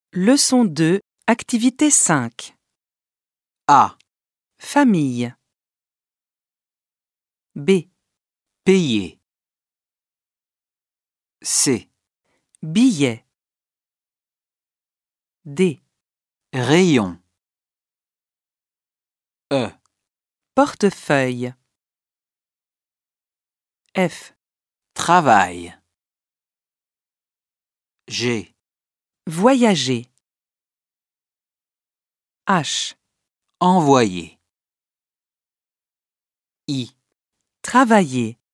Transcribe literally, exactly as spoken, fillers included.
Leçon deux, activité cinq. A. Famille. B. Payer. C. Billet. D. Rayon. E. Portefeuille. F. Travail. G. Voyager. H. Envoyer. I. Travailler.